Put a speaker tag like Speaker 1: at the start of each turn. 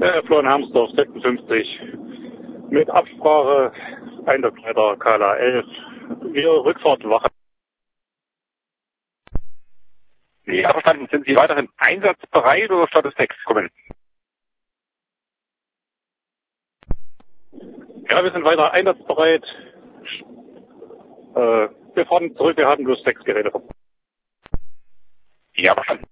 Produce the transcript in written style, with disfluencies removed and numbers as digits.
Speaker 1: Florian Hamsdorf 56. Mit Absprache Einsatzleiter Kala 11. Wir Rückfahrt Wache.
Speaker 2: Ja, verstanden. Sind Sie weiterhin einsatzbereit oder Status 6 kommen?
Speaker 1: Ja, wir sind weiter einsatzbereit. Wir fahren zurück, wir haben bloß 6 Geräte.
Speaker 2: Ja, verstanden.